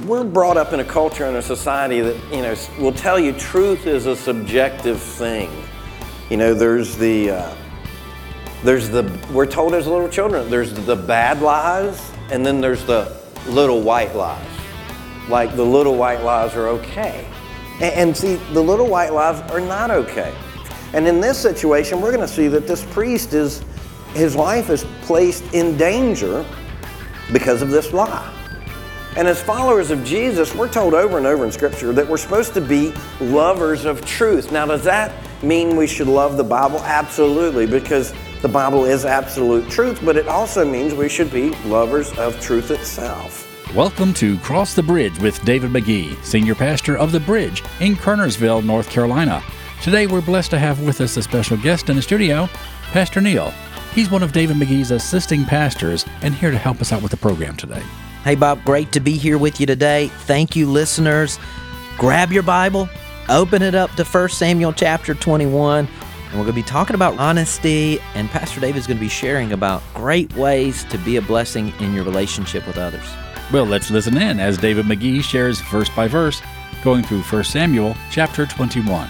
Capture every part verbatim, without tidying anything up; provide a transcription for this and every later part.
we're brought up in a culture and a society that, you know, will tell you truth is a subjective thing. You know, there's the, uh, there's the, we're told as little children, there's the bad lies, and then there's the little white lies. Like the little white lies are okay. And, and see, the little white lies are not okay. And in this situation, we're going to see that this priest is, his life is placed in danger because of this lie. And as followers of Jesus, we're told over and over in Scripture that we're supposed to be lovers of truth. Now, does that mean we should love the Bible? Absolutely, because the Bible is absolute truth, but it also means we should be lovers of truth itself. Welcome to Cross the Bridge with David McGee, Senior Pastor of The Bridge in Kernersville, North Carolina. Today we're blessed to have with us a special guest in the studio, Pastor Neil. He's one of David McGee's assisting pastors and here to help us out with the program today. Hey Bob, great to be here with you today. Thank you, listeners. Grab your Bible, open it up to First Samuel chapter twenty-one, and we're going to be talking about honesty, and Pastor David's going to be sharing about great ways to be a blessing in your relationship with others. Well, let's listen in as David McGee shares verse by verse, going through First Samuel chapter twenty-one.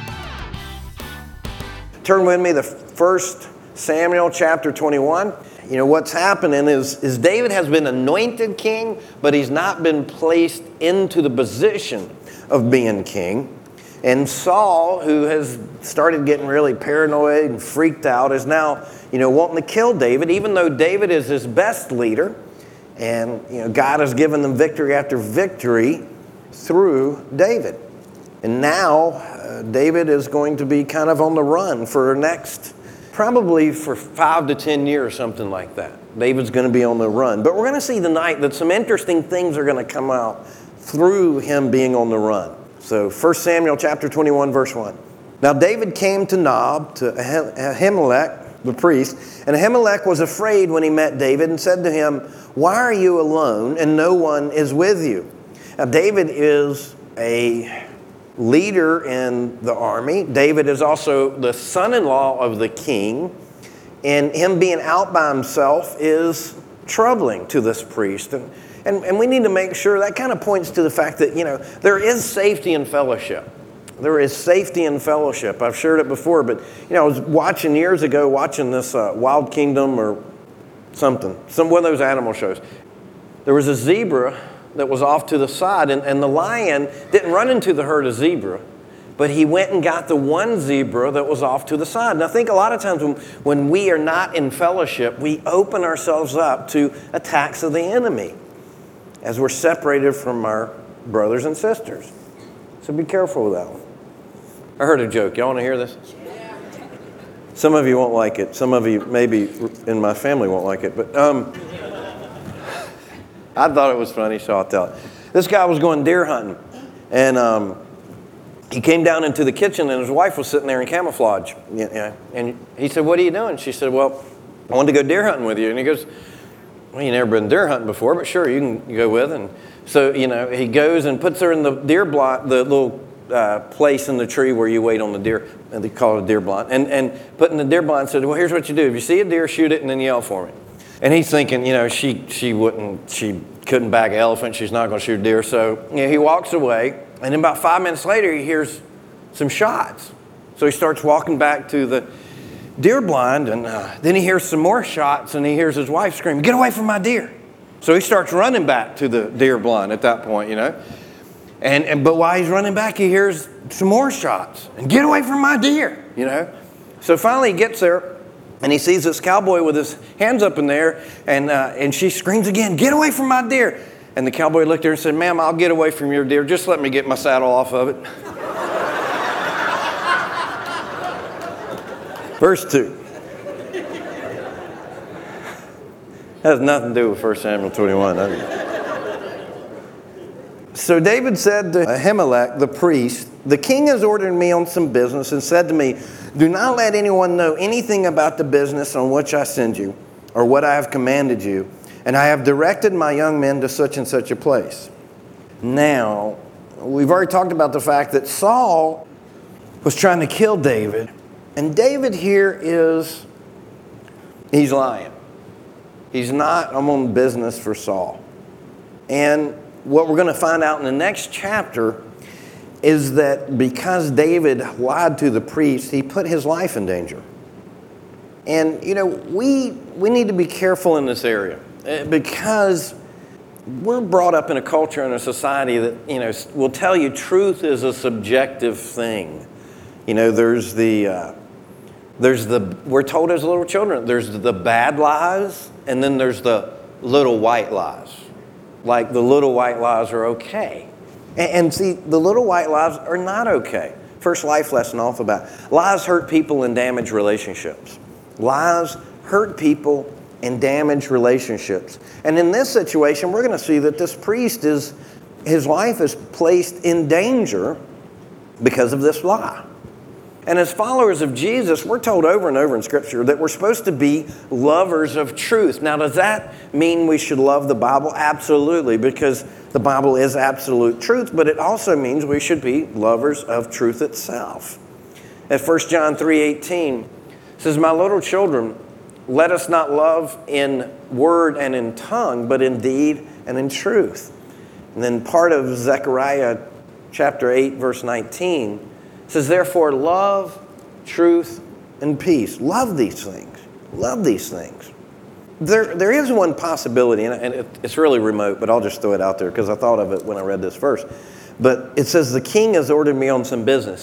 Turn with me to First Samuel chapter twenty-one. You know, what's happening is, is David has been anointed king, but he's not been placed into the position of being king. And Saul, who has started getting really paranoid and freaked out, is now, you know, wanting to kill David, even though David is his best leader. And, you know, God has given them victory after victory through David. And now uh, David is going to be kind of on the run for the next, probably for five to ten years, something like that. David's going to be on the run. But we're going to see tonight that some interesting things are going to come out through him being on the run. So First Samuel chapter twenty-one, verse one. Now David came to Nob, to Ahimelech, the priest, and Ahimelech was afraid when he met David and said to him, "Why are you alone and no one is with you?" Now David is a leader in the army. David is also the son-in-law of the king, and him being out by himself is troubling to this priest. And, and, and we need to make sure that kind of points to the fact that, you know, there is safety in fellowship. There is safety in fellowship. I've shared it before, but, you know, I was watching years ago, watching this uh, Wild Kingdom or something, some one of those animal shows. There was a zebra that was off to the side, and, and the lion didn't run into the herd of zebra, but he went and got the one zebra that was off to the side. And I think a lot of times when, when we are not in fellowship, we open ourselves up to attacks of the enemy as we're separated from our brothers and sisters. So be careful with that one. I heard a joke. Y'all want to hear this? Some of you won't like it. Some of you maybe in my family won't like it, but um, I thought it was funny, so I'll tell it. This guy was going deer hunting, and um, he came down into the kitchen, and his wife was sitting there in camouflage. You know, and he said, "What are you doing?" She said, "Well, I wanted to go deer hunting with you." And he goes, "Well, you never been deer hunting before, but sure, you can go with." And so, you know, he goes and puts her in the deer blind, the little uh, place in the tree where you wait on the deer, and they call it a deer blind, and, and put in the deer blind and said, "Well, here's what you do. If you see a deer, shoot it and then yell for me." And he's thinking, you know, she she wouldn't, she couldn't bag an elephant. She's not going to shoot a deer. So, you know, he walks away, and then about five minutes later, he hears some shots. So he starts walking back to the deer blind, and uh, then he hears some more shots, and he hears his wife scream, "Get away from my deer." So he starts running back to the deer blind at that point, you know. And, and but while he's running back, he hears some more shots, and "Get away from my deer," you know. So finally he gets there, and he sees this cowboy with his hands up in there, and uh, and she screams again, "Get away from my deer." And the cowboy looked at her and said, "Ma'am, I'll get away from your deer. Just let me get my saddle off of it." Verse two. That has nothing to do with First Samuel twenty-one, does it? So David said to Ahimelech, the priest, "The king has ordered me on some business and said to me, 'Do not let anyone know anything about the business on which I send you or what I have commanded you. And I have directed my young men to such and such a place.'" Now, we've already talked about the fact that Saul was trying to kill David. And David here is, he's lying. He's not, I'm on business for Saul. And what we're going to find out in the next chapter is that because David lied to the priest, he put his life in danger. And, you know, we we need to be careful in this area because we're brought up in a culture and a society that, you know, will tell you truth is a subjective thing. You know, there's the, uh, there's the, we're told as little children, there's the bad lies and then there's the little white lies. Like the little white lies are okay. And, and see, the little white lies are not okay. First life lesson off about lies hurt people and damage relationships. Lies hurt people and damage relationships. And in this situation, we're going to see that this priest is, his life is placed in danger because of this lie. And as followers of Jesus, we're told over and over in Scripture that we're supposed to be lovers of truth. Now, does that mean we should love the Bible? Absolutely, because the Bible is absolute truth, but it also means we should be lovers of truth itself. At First John three eighteen, it says, "My little children, let us not love in word and in tongue, but in deed and in truth." And then part of Zechariah chapter eight, verse nineteen, says, "Therefore love, truth, and peace." Love these things. Love these things. There, there is one possibility, and it, it's really remote, but I'll just throw it out there because I thought of it when I read this verse. But it says, "The king has ordered me on some business."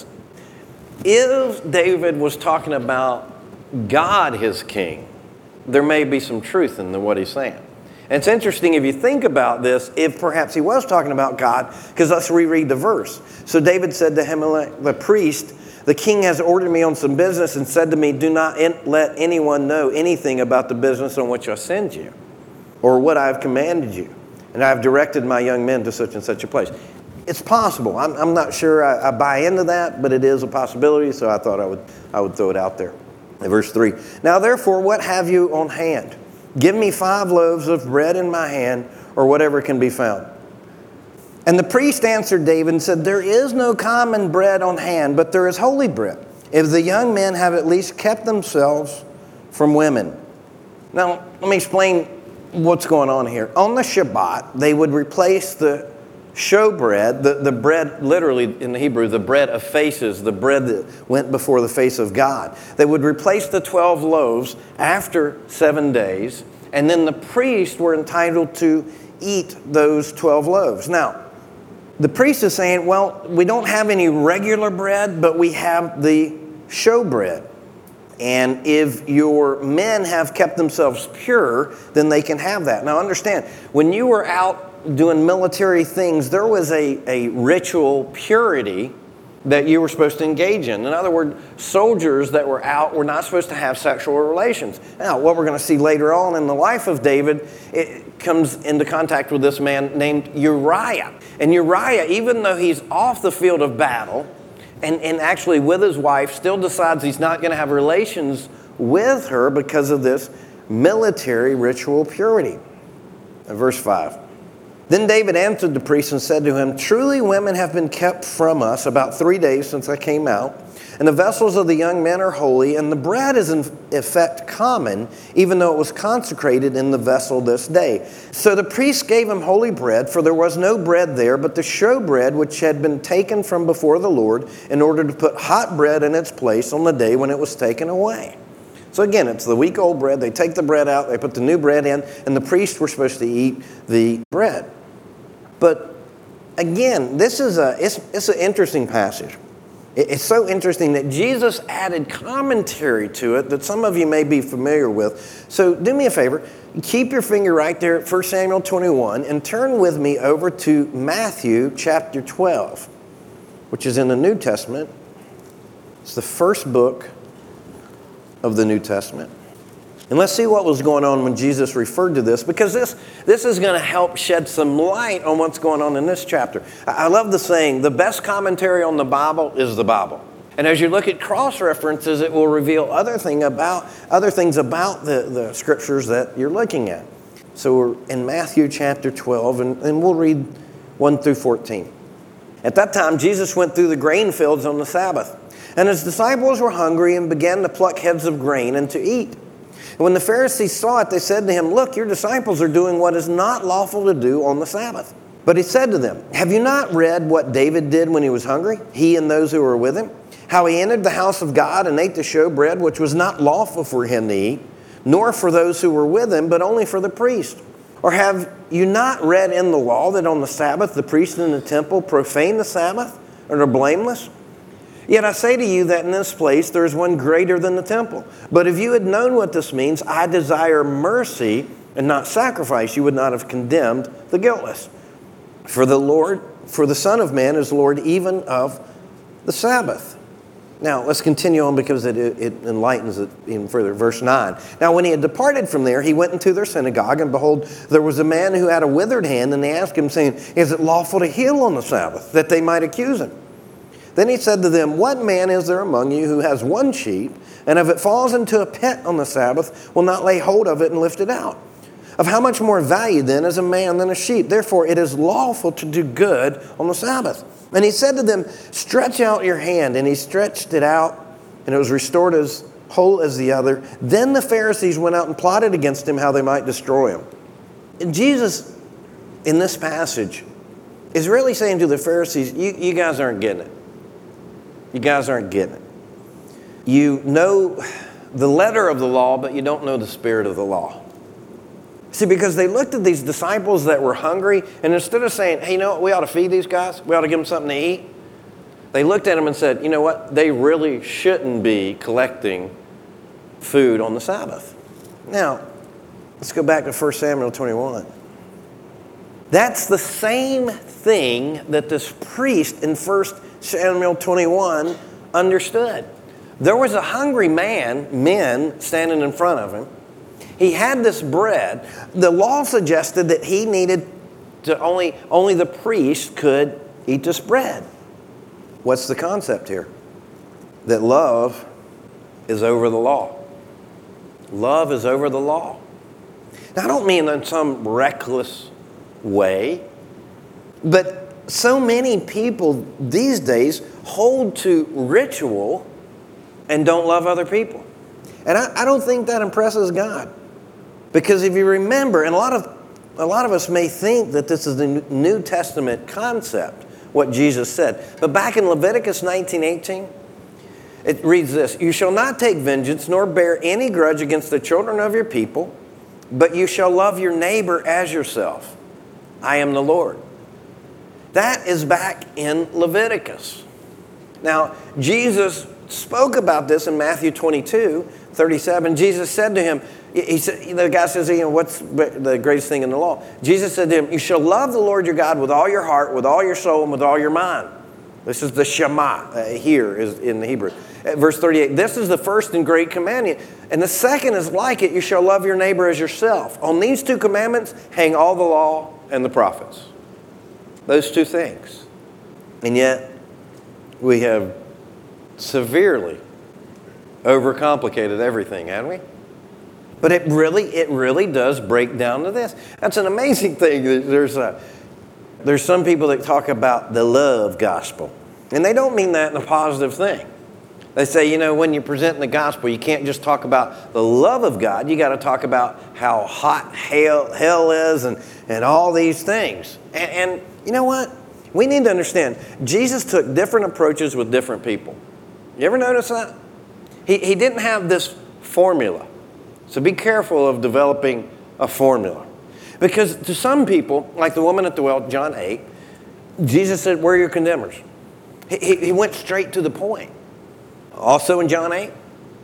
If David was talking about God, his king, there may be some truth in what he's saying. And it's interesting if you think about this, if perhaps he was talking about God, because let's reread the verse. "So David said to Ahimelech the priest, 'The king has ordered me on some business and said to me, do not in- let anyone know anything about the business on which I send you, or what I have commanded you. And I have directed my young men to such and such a place.'" It's possible. I'm, I'm not sure I, I buy into that, but it is a possibility, so I thought I would, I would throw it out there. In verse three, "Now therefore, what have you on hand? Give me five loaves of bread in my hand, or whatever can be found." And the priest answered David and said, "There is no common bread on hand, but there is holy bread, if the young men have at least kept themselves from women." Now, let me explain what's going on here. On the Shabbat, they would replace the showbread, the, the bread, literally in the Hebrew, the bread of faces, the bread that went before the face of God. They would replace the twelve loaves after seven days, and then the priests were entitled to eat those twelve loaves. Now, the priest is saying, well, we don't have any regular bread, but we have the showbread. And if your men have kept themselves pure, then they can have that. Now understand, when you were out doing military things, there was a, a ritual purity that you were supposed to engage in. In other words, soldiers that were out were not supposed to have sexual relations. Now, what we're going to see later on in the life of David, it comes into contact with this man named Uriah. And Uriah, even though he's off the field of battle, and, and actually with his wife, still decides he's not going to have relations with her because of this military ritual purity. Verse five. "Then David answered the priest and said to him, 'Truly women have been kept from us about three days since I came out, and the vessels of the young men are holy, and the bread is in effect common, even though it was consecrated in the vessel this day.' So the priest gave him holy bread, for there was no bread there, but the showbread which had been taken from before the Lord, in order to put hot bread in its place on the day when it was taken away." So again, it's the week-old bread. They take the bread out, they put the new bread in, and the priests were supposed to eat the bread. But again, this is a it's, it's an interesting passage. It, it's so interesting that Jesus added commentary to it that some of you may be familiar with. So do me a favor, keep your finger right there at First Samuel twenty-one and turn with me over to Matthew chapter twelve, which is in the New Testament. It's the first book of the New Testament. And let's see what was going on when Jesus referred to this, because this, this is going to help shed some light on what's going on in this chapter. I love the saying, the best commentary on the Bible is the Bible. And as you look at cross-references, it will reveal other, thing about, other things about the, the scriptures that you're looking at. So we're in Matthew chapter twelve, and, and we'll read one through fourteen. "At that time, Jesus went through the grain fields on the Sabbath, and his disciples were hungry and began to pluck heads of grain and to eat. And when the Pharisees saw it, they said to him, 'Look, your disciples are doing what is not lawful to do on the Sabbath.' But he said to them, have you not read what David did when he was hungry, he and those who were with him? How he entered the house of God and ate the showbread, which was not lawful for him to eat, nor for those who were with him, but only for the priest. Or have you not read in the law that on the Sabbath the priests in the temple profane the Sabbath and are blameless? Yet I say to you that in this place there is one greater than the temple. But if you had known what this means, I desire mercy and not sacrifice, you would not have condemned the guiltless. For the Lord, for the Son of Man is Lord even of the Sabbath. Now, let's continue on because it, it enlightens it even further. Verse nine. Now, when he had departed from there, he went into their synagogue, and behold, there was a man who had a withered hand, and they asked him, saying, is it lawful to heal on the Sabbath, that they might accuse him? Then he said to them, what man is there among you who has one sheep, and if it falls into a pit on the Sabbath, will not lay hold of it and lift it out? Of how much more value then is a man than a sheep? Therefore it is lawful to do good on the Sabbath. And he said to them, stretch out your hand. And he stretched it out, and it was restored as whole as the other. Then the Pharisees went out and plotted against him how they might destroy him. And Jesus, in this passage, is really saying to the Pharisees, you, you guys aren't getting it. You guys aren't getting it. You know the letter of the law, but you don't know the spirit of the law. See, because they looked at these disciples that were hungry, and instead of saying, hey, you know what, we ought to feed these guys, we ought to give them something to eat, they looked at them and said, you know what, they really shouldn't be collecting food on the Sabbath. Now, let's go back to First Samuel twenty-one. That's the same thing that this priest in First Samuel twenty-one understood. There was a hungry man, men, standing in front of him. He had this bread. The law suggested that he needed to only, only the priest could eat this bread. What's the concept here? That love is over the law. Love is over the law. Now, I don't mean in some reckless way, but so many people these days hold to ritual and don't love other people. And I, I don't think that impresses God. Because if you remember, and a lot of a lot of us may think that this is a New Testament concept, what Jesus said. But back in Leviticus nineteen eighteen, it reads this, you shall not take vengeance nor bear any grudge against the children of your people, but you shall love your neighbor as yourself. I am the Lord. That is back in Leviticus. Now, Jesus spoke about this in Matthew twenty-two, thirty-seven. Jesus said to him, he said, the guy says, you know, what's the greatest thing in the law? Jesus said to him, you shall love the Lord your God with all your heart, with all your soul, and with all your mind. This is the Shema uh, here is in the Hebrew. At verse thirty-eight, this is the first and great commandment. And the second is like it, you shall love your neighbor as yourself. On these two commandments hang all the law and the prophets. Those two things. And yet, we have severely overcomplicated everything, haven't we? But it really, it really does break down to this. That's an amazing thing. There's a, there's some people that talk about the love gospel. And they don't mean that in a positive thing. They say, you know, when you're presenting the gospel, you can't just talk about the love of God. You got to talk about how hot hell, hell is and, and all these things. And, and you know what? We need to understand, Jesus took different approaches with different people. You ever notice that? He, he didn't have this formula. So be careful of developing a formula. Because to some people, like the woman at the well, John eight, Jesus said, where are your condemners? He, he went straight to the point. Also in John eight,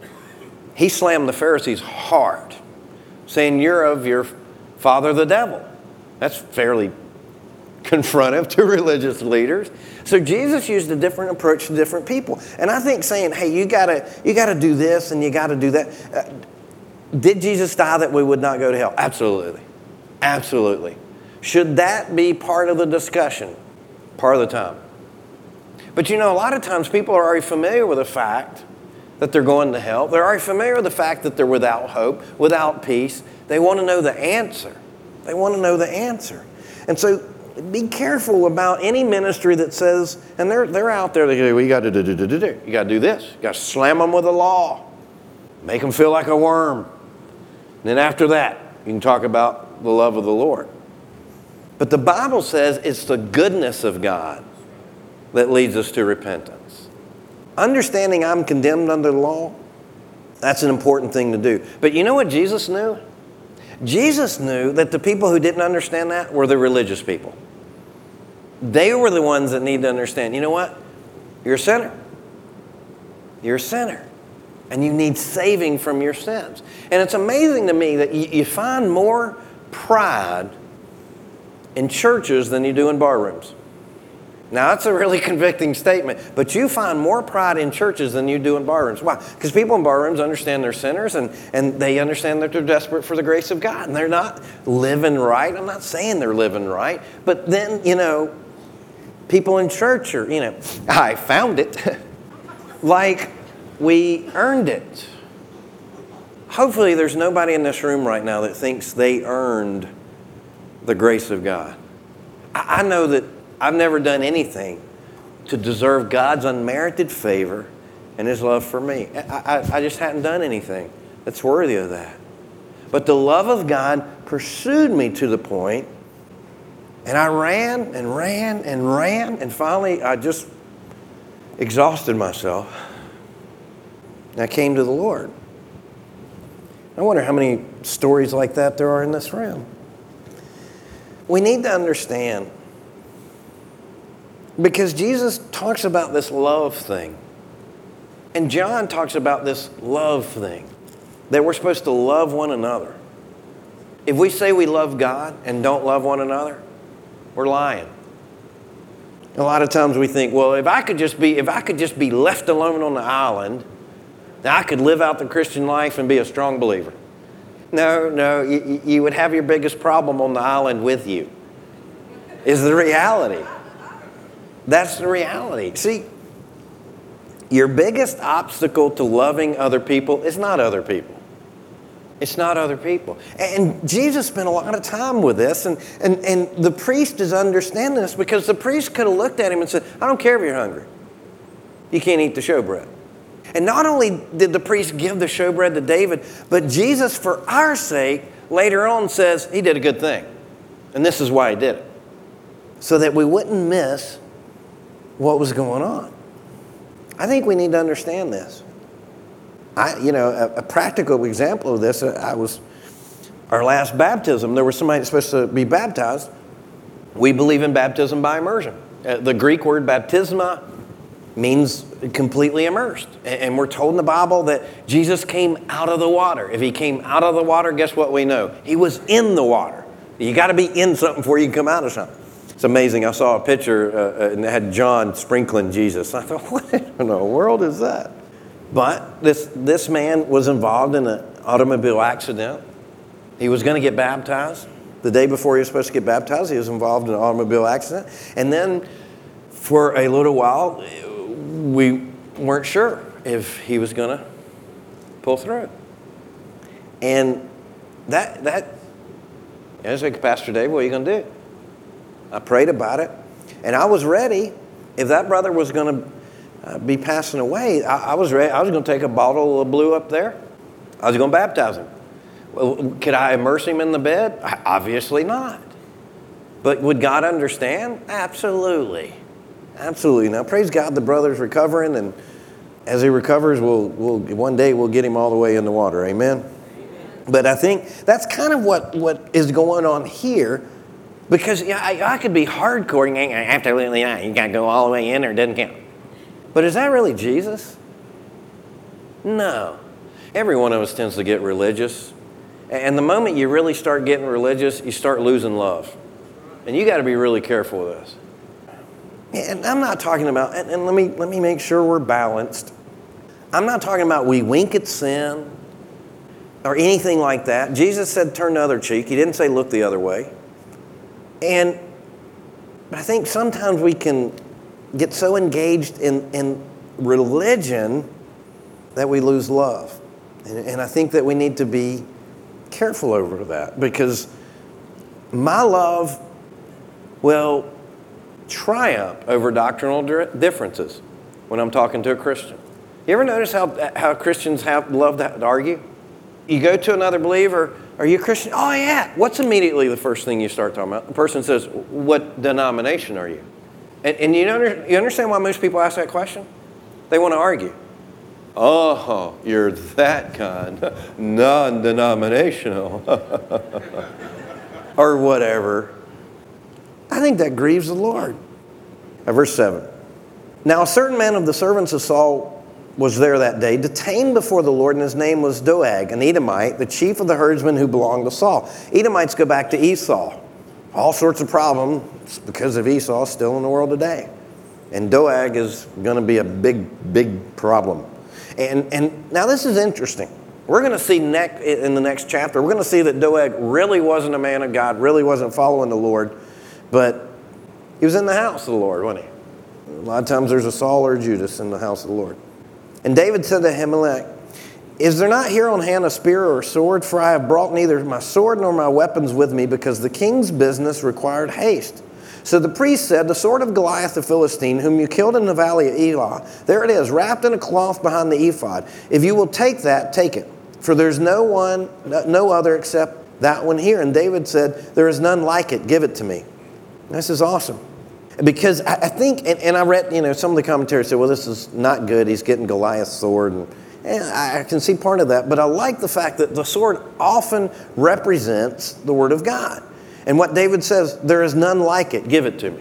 he slammed the Pharisees hard, saying, you're of your father the devil. That's fairly confrontive to religious leaders. So Jesus used a different approach to different people. And I think saying, hey, you gotta, you gotta do this and you gotta do that. Uh, did Jesus die that we would not go to hell? Absolutely. Absolutely. Should that be part of the discussion? Part of the time. But you know, a lot of times people are already familiar with the fact that they're going to hell. They're already familiar with the fact that they're without hope, without peace. They want to know the answer. They want to know the answer. And so be careful about any ministry that says, and they're, they're out there, they go, well, you got to do, do, do, do, do. You got to do this. You got to slam them with the law. Make them feel like a worm. And then after that, you can talk about the love of the Lord. But the Bible says it's the goodness of God that leads us to repentance. Understanding I'm condemned under the law, that's an important thing to do. But you know what Jesus knew? Jesus knew that the people who didn't understand that were the religious people. They were the ones that need to understand, you know what? You're a sinner. You're a sinner. And you need saving from your sins. And it's amazing to me that you, you find more pride in churches than you do in bar rooms. Now, that's a really convicting statement, but you find more pride in churches than you do in bar rooms. Why? Because people in bar rooms understand they're sinners, and, and they understand that they're desperate for the grace of God, and they're not living right. I'm not saying they're living right, but then, you know, people in church are, you know, I found it. Like we earned it. Hopefully there's nobody in this room right now that thinks they earned the grace of God. I, I know that I've never done anything to deserve God's unmerited favor and His love for me. I, I, I just hadn't done anything that's worthy of that. But the love of God pursued me to the point, and I ran and ran and ran, and finally I just exhausted myself. And I came to the Lord. I wonder how many stories like that there are in this room. We need to understand, because Jesus talks about this love thing. And John talks about this love thing, that we're supposed to love one another. If we say we love God and don't love one another, we're lying. A lot of times we think, well, if I could just be, if I could just be left alone on the island, then I could live out the Christian life and be a strong believer. No, no, you, you would have your biggest problem on the island with you, is the reality. That's the reality. See, your biggest obstacle to loving other people is not other people. It's not other people. And Jesus spent a lot of time with this, and, and, and the priest is understanding this, because the priest could have looked at him and said, I don't care if you're hungry. You can't eat the showbread. And not only did the priest give the showbread to David, but Jesus, for our sake, later on says he did a good thing. And this is why he did it. So that we wouldn't miss what was going on. I think we need to understand this. I, you know, a, a practical example of this, I was, our last baptism, there was somebody that's supposed to be baptized. We believe in baptism by immersion. Uh, the Greek word baptisma means completely immersed. And, and we're told in the Bible that Jesus came out of the water. If he came out of the water, guess what we know? He was in the water. You got to be in something before you can come out of something. It's amazing. I saw a picture uh, and it had John sprinkling Jesus. I thought, what in the world is that? But this, this man was involved in an automobile accident. He was going to get baptized. The day before he was supposed to get baptized, he was involved in an automobile accident. And then for a little while, we weren't sure if he was going to pull through. And that, that, I was like, Pastor Dave, what are you going to do? I prayed about it. And I was ready. If that brother was going to uh, be passing away, I, I was ready. I was going to take a bottle of blue up there. I was going to baptize him. Well, could I immerse him in the bed? Obviously not. But would God understand? Absolutely. Absolutely. Now, praise God, the brother's recovering, and as he recovers, we'll, we'll one day we'll get him all the way in the water. Amen? Amen. But I think that's kind of what, what is going on here, because yeah, I, I could be hardcore, and absolutely not. You got to go all the way in, or it doesn't count. But is that really Jesus? No. Every one of us tends to get religious. And the moment you really start getting religious, you start losing love. And you got to be really careful with this. And I'm not talking about, and, and let me let me make sure we're balanced. I'm not talking about we wink at sin or anything like that. Jesus said turn the other cheek. He didn't say look the other way. And but I think sometimes we can get so engaged in, in religion that we lose love. And, and I think that we need to be careful over that, because my love will triumph over doctrinal differences when I'm talking to a Christian. You ever notice how how Christians have love to argue? You go to another believer, Are you a Christian? Oh, yeah. What's immediately the first thing you start talking about? The person says, what denomination are you? And, and you, under, you understand why most people ask that question? They want to argue. Oh, you're that kind. Non-denominational. Or whatever. I think that grieves the Lord. Uh, verse seven. Now a certain man of the servants of Saul was there that day, detained before the Lord, and his name was Doeg, an Edomite, the chief of the herdsmen who belonged to Saul. Edomites go back to Esau. All sorts of problems because of Esau still in the world today. And Doeg is going to be a big, big problem. And, and now this is interesting. We're going to see next, in the next chapter, we're going to see that Doeg really wasn't a man of God, really wasn't following the Lord, but he was in the house of the Lord, wasn't he? A lot of times there's a Saul or a Judas in the house of the Lord. And David said to Ahimelech, is there not here on hand a spear or a sword? For I have brought neither my sword nor my weapons with me, because the king's business required haste. So the priest said, the sword of Goliath the Philistine, whom you killed in the valley of Elah, there it is, wrapped in a cloth behind the ephod. If you will take that, take it. For there's no one, no other except that one here. And David said, there is none like it. Give it to me. This is awesome. Because I think, and, and I read, you know, some of the commentators said, well, this is not good. He's getting Goliath's sword. And, and I can see part of that. But I like the fact that the sword often represents the Word of God. And what David says, there is none like it. Give it to me.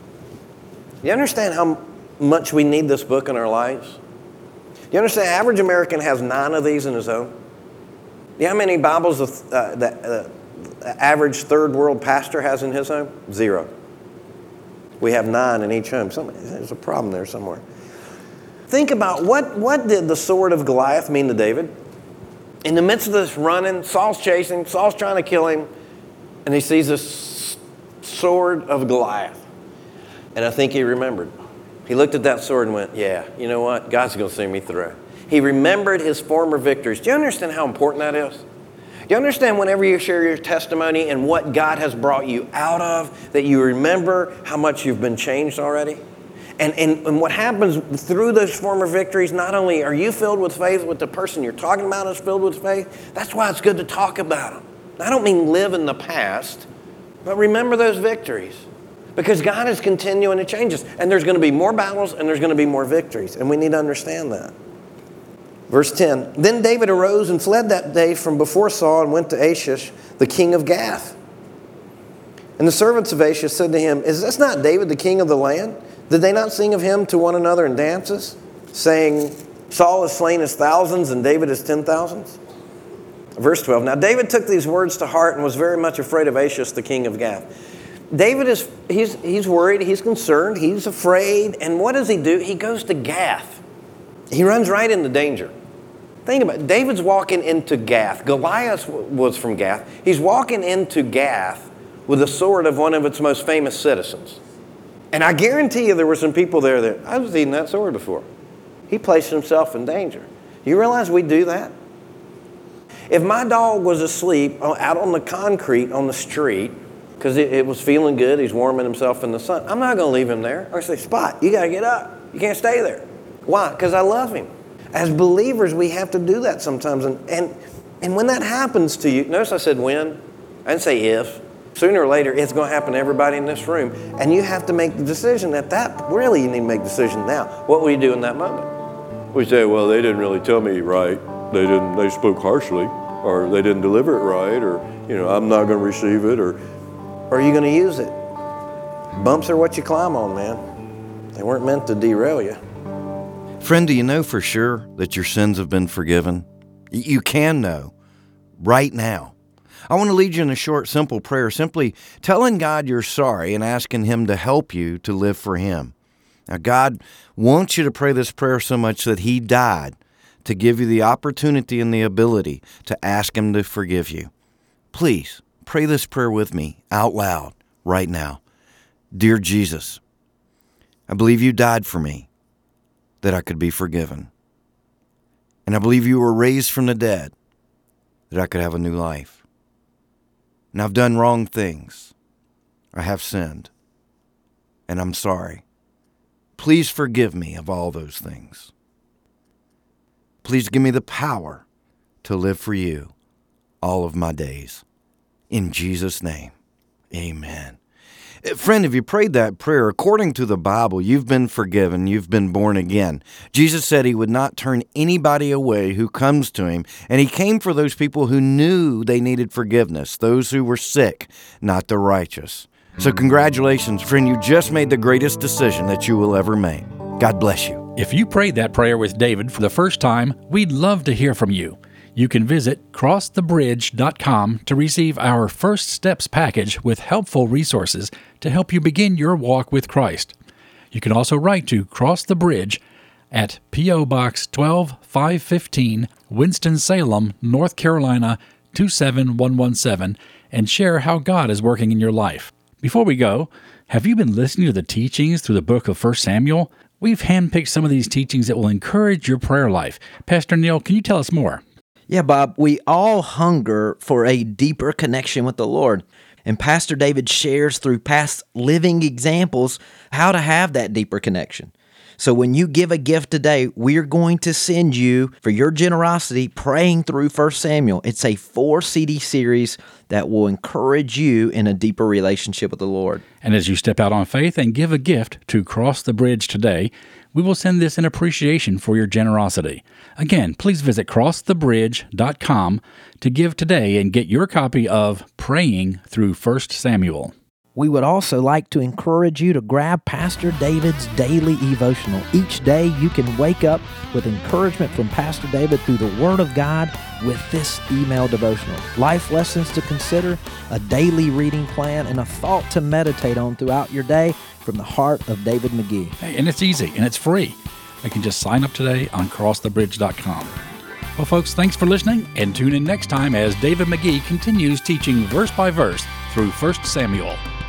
You understand how much we need this book in our lives? You understand, average American has nine of these in his home. You know how many Bibles uh, the uh, average third world pastor has in his home? Zero. We have nine in each home. Some, there's a problem there somewhere. Think about what, what did the sword of Goliath mean to David? In the midst of this running, Saul's chasing, Saul's trying to kill him, and he sees this sword of Goliath. And I think he remembered. He looked at that sword and went, yeah, you know what? God's going to see me through. He remembered his former victories. Do you understand how important that is? Do you understand whenever you share your testimony and what God has brought you out of, that you remember how much you've been changed already? And, and, and what happens through those former victories, not only are you filled with faith, but the person you're talking about is filled with faith. That's why it's good to talk about them. I don't mean live in the past, but remember those victories. Because God is continuing to change us. And there's going to be more battles and there's going to be more victories. And we need to understand that. Verse ten, then David arose and fled that day from before Saul and went to Achish, the king of Gath. And the servants of Achish said to him, is this not David, the king of the land? Did they not sing of him to one another in dances, saying, Saul has slain his thousands and David his ten thousands? Verse twelve, now David took these words to heart and was very much afraid of Achish, the king of Gath. David is, he's, he's worried, he's concerned, he's afraid. And what does he do? He goes to Gath. He runs right into danger. Think about it. David's walking into Gath. Goliath was from Gath. He's walking into Gath with the sword of one of its most famous citizens. And I guarantee you there were some people there that, I was eating that sword before. He placed himself in danger. You realize we do that? If my dog was asleep out on the concrete on the street, because it, it was feeling good, he's warming himself in the sun, I'm not going to leave him there. I say, Spot, you got to get up. You can't stay there. Why? Because I love him. As believers, we have to do that sometimes. And, and, and when that happens to you, notice I said when, I didn't say if. Sooner or later, it's going to happen to everybody in this room. And you have to make the decision at that, really you need to make the decision now. What will you do in that moment? We say, well, they didn't really tell me right. They didn't, they spoke harshly, or they didn't deliver it right, or, you know, I'm not going to receive it, or. Or are you going to use it? Bumps are what you climb on, man. They weren't meant to derail you. Friend, do you know for sure that your sins have been forgiven? You can know right now. I want to lead you in a short, simple prayer, simply telling God you're sorry and asking Him to help you to live for Him. Now, God wants you to pray this prayer so much that He died to give you the opportunity and the ability to ask Him to forgive you. Please pray this prayer with me out loud right now. Dear Jesus, I believe you died for me, that I could be forgiven. And I believe you were raised from the dead, that I could have a new life. And I've done wrong things. I have sinned. And I'm sorry. Please forgive me of all those things. Please give me the power to live for you all of my days. In Jesus' name, amen. Friend, if you prayed that prayer, according to the Bible, you've been forgiven, you've been born again. Jesus said he would not turn anybody away who comes to him, and he came for those people who knew they needed forgiveness, those who were sick, not the righteous. So congratulations, friend, you just made the greatest decision that you will ever make. God bless you. If you prayed that prayer with David for the first time, we'd love to hear from you. You can visit cross the bridge dot com to receive our First Steps package with helpful resources to help you begin your walk with Christ. You can also write to Cross the Bridge at P O. Box twelve five fifteen, Winston-Salem, North Carolina two seven one one seven, and share how God is working in your life. Before we go, have you been listening to the teachings through the book of First Samuel? We've handpicked some of these teachings that will encourage your prayer life. Pastor Neil, can you tell us more? Yeah, Bob, we all hunger for a deeper connection with the Lord. And Pastor David shares through past living examples how to have that deeper connection. So when you give a gift today, we're going to send you, for your generosity, praying through First Samuel. It's a four C D series that will encourage you in a deeper relationship with the Lord. And as you step out on faith and give a gift to Cross the Bridge today, we will send this in appreciation for your generosity. Again, please visit cross the bridge dot com to give today and get your copy of Praying Through First Samuel. We would also like to encourage you to grab Pastor David's daily devotional. Each day you can wake up with encouragement from Pastor David through the Word of God with this email devotional. Life lessons to consider, a daily reading plan, and a thought to meditate on throughout your day from the heart of David McGee. Hey, and it's easy, and it's free. You can just sign up today on cross the bridge dot com. Well, folks, thanks for listening, and tune in next time as David McGee continues teaching verse by verse through First Samuel.